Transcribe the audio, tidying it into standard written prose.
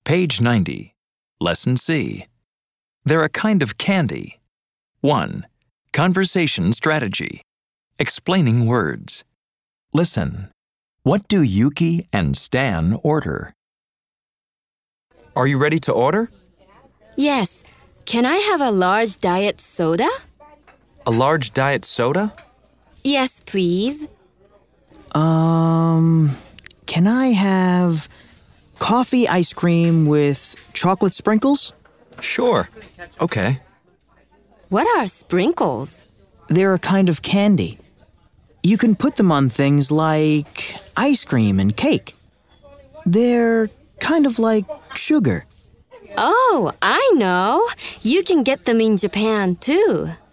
Page 90. Lesson C. They're a kind of candy. 1. Conversation strategy. Explaining words. Listen. What do Yuki and Stan order? Are you ready to order? Yes. Can I have a large diet soda? A large diet soda? Yes, please. Can I have coffee ice cream with chocolate sprinkles? Sure. Okay. What are sprinkles? They're a kind of candy. You can put them on things like ice cream and cake. They're kind of like sugar. Oh, I know. You can get them in Japan too.